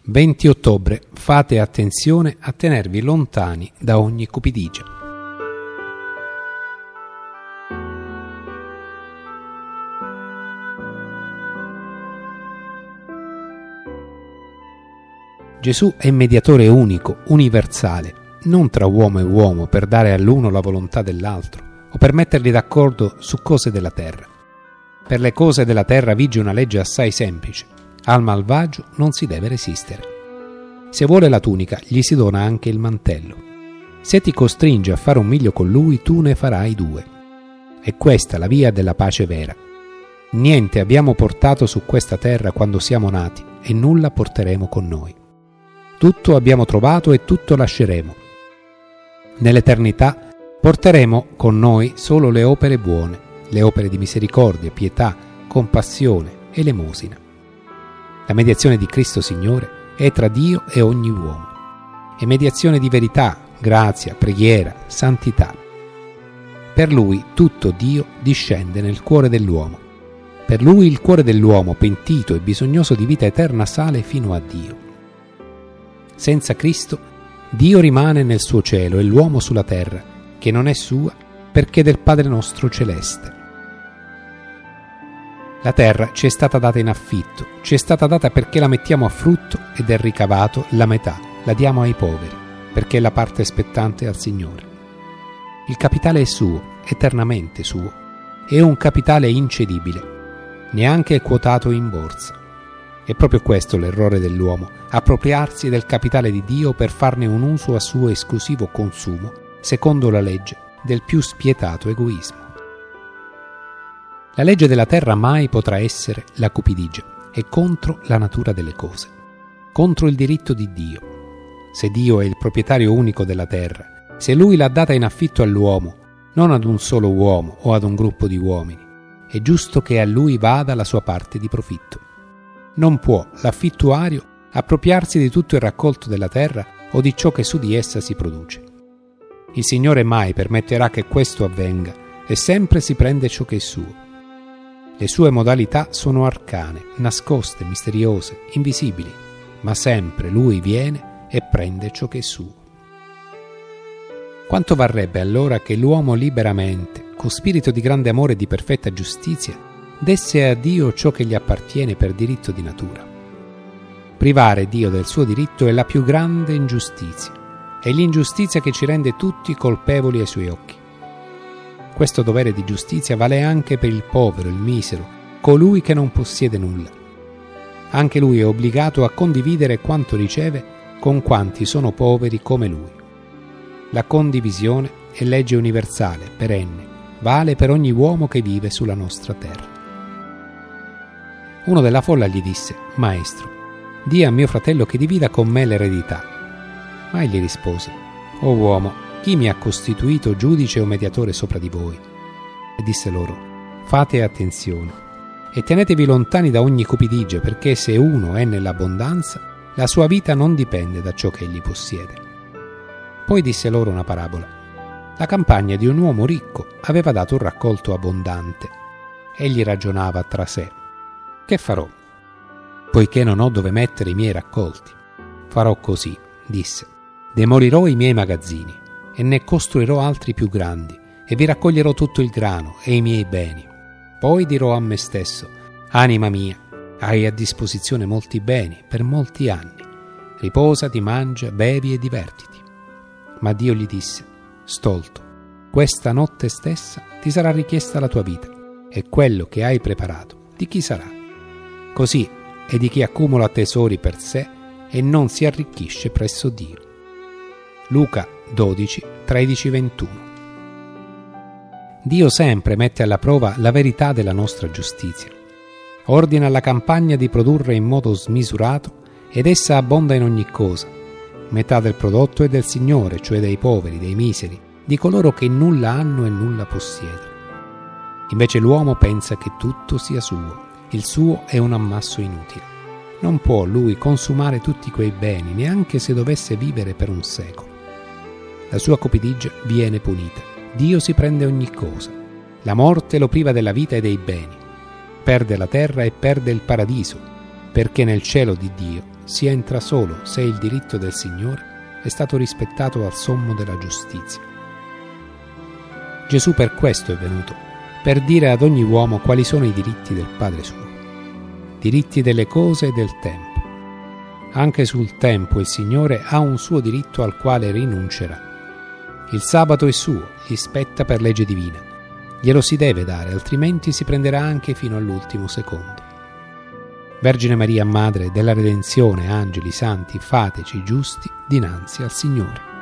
20 ottobre. Fate attenzione a tenervi lontani da ogni cupidigia. Gesù è mediatore unico, universale, non tra uomo e uomo per dare all'uno la volontà dell'altro o per metterli d'accordo su cose della terra. Per le cose della terra vige una legge assai semplice: al malvagio non si deve resistere. Se vuole la tunica, gli si dona anche il mantello. Se ti costringe a fare un miglio con lui, tu ne farai 2. È questa la via della pace vera. Niente abbiamo portato su questa terra quando siamo nati e nulla porteremo con noi. Tutto abbiamo trovato e tutto lasceremo. Nell'eternità porteremo con noi solo le opere buone, le opere di misericordia, pietà, compassione, elemosina. La mediazione di Cristo Signore è tra Dio e ogni uomo. È mediazione di verità, grazia, preghiera, santità. Per Lui tutto Dio discende nel cuore dell'uomo. Per Lui il cuore dell'uomo, pentito e bisognoso di vita eterna, sale fino a Dio. Senza Cristo, Dio rimane nel suo cielo e l'uomo sulla terra, che non è sua perché del Padre nostro celeste. La terra ci è stata data in affitto, ci è stata data perché la mettiamo a frutto e del ricavato la metà la diamo ai poveri, perché è la parte spettante al Signore. Il capitale è suo, eternamente suo, è un capitale incedibile, neanche è quotato in borsa. È proprio questo l'errore dell'uomo, appropriarsi del capitale di Dio per farne un uso a suo esclusivo consumo, secondo la legge del più spietato egoismo. La legge della terra mai potrà essere la cupidigia, è contro la natura delle cose, contro il diritto di Dio. Se Dio è il proprietario unico della terra, se Lui l'ha data in affitto all'uomo, non ad un solo uomo o ad un gruppo di uomini, è giusto che a Lui vada la sua parte di profitto. Non può l'affittuario appropriarsi di tutto il raccolto della terra o di ciò che su di essa si produce. Il Signore mai permetterà che questo avvenga e sempre si prende ciò che è suo. Le sue modalità sono arcane, nascoste, misteriose, invisibili, ma sempre Lui viene e prende ciò che è suo. Quanto varrebbe allora che l'uomo liberamente, con spirito di grande amore e di perfetta giustizia, desse a Dio ciò che gli appartiene per diritto di natura? Privare Dio del suo diritto è la più grande ingiustizia, è l'ingiustizia che ci rende tutti colpevoli ai suoi occhi. Questo dovere di giustizia vale anche per il povero, il misero, colui che non possiede nulla. Anche lui è obbligato a condividere quanto riceve con quanti sono poveri come lui. La condivisione è legge universale, perenne, vale per ogni uomo che vive sulla nostra terra. Uno della folla gli disse: «Maestro, di a mio fratello che divida con me l'eredità». Ma egli rispose: «O uomo, chi mi ha costituito giudice o mediatore sopra di voi?» E disse loro: «Fate attenzione e tenetevi lontani da ogni cupidigia, perché se uno è nell'abbondanza, la sua vita non dipende da ciò che egli possiede». Poi disse loro una parabola. La campagna di un uomo ricco aveva dato un raccolto abbondante. Egli ragionava tra sé: «Che farò? Poiché non ho dove mettere i miei raccolti. Farò così», disse: «demolirò i miei magazzini e ne costruirò altri più grandi, e vi raccoglierò tutto il grano e i miei beni. Poi dirò a me stesso: anima mia, hai a disposizione molti beni per molti anni. Riposati, mangia, bevi e divertiti». Ma Dio gli disse: «Stolto, questa notte stessa ti sarà richiesta la tua vita, e quello che hai preparato di chi sarà? Così è di chi accumula tesori per sé e non si arricchisce presso Dio». Luca 12, 13-21. Dio sempre mette alla prova la verità della nostra giustizia. Ordina alla campagna di produrre in modo smisurato ed essa abbonda in ogni cosa. Metà del prodotto è del Signore, cioè dei poveri, dei miseri, di coloro che nulla hanno e nulla possiedono. Invece l'uomo pensa che tutto sia suo, il suo è un ammasso inutile. Non può lui consumare tutti quei beni, neanche se dovesse vivere per un secolo. La sua cupidigia viene punita. Dio si prende ogni cosa. La morte lo priva della vita e dei beni. Perde la terra e perde il paradiso. perché nel cielo di Dio si entra solo se il diritto del Signore è stato rispettato al sommo della giustizia. Gesù per questo è venuto, per dire ad ogni uomo quali sono i diritti del Padre suo, diritti delle cose e del tempo. Anche sul tempo il Signore ha un suo diritto al quale rinuncerà. Il sabato è suo, gli spetta per legge divina. Glielo si deve dare, altrimenti si prenderà anche fino all'ultimo secondo. Vergine Maria, Madre della Redenzione, angeli, santi, fateci giusti dinanzi al Signore.